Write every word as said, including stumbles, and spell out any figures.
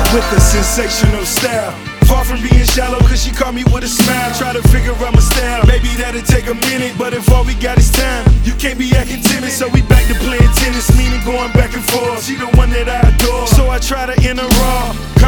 with a sensational style. Far from being shallow, cause she caught me with a smile. Try to figure out my style, maybe that'll take a minute, but if all we got is time, you can't be acting timid. So we back to playing tennis, meaning going back and forth. She the one that I adore, so I try to enter raw.